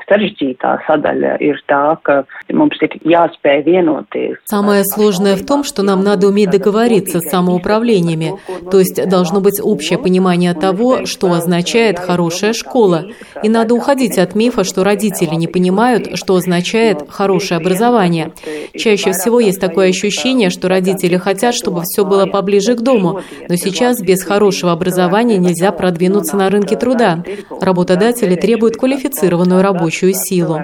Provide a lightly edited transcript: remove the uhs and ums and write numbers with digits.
Самое сложное в том, что нам надо уметь договориться с самоуправлениями, то есть должно быть общее понимание того, что означает хорошая школа. И надо уходить от мифа, что родители не понимают, что означает хорошее образование. Чаще всего есть такое ощущение, что родители хотят, чтобы все было поближе к дому, но сейчас без хорошего образования нельзя продвинуться на рынке труда. Работодатели требуют квалифицированную рабочую силу.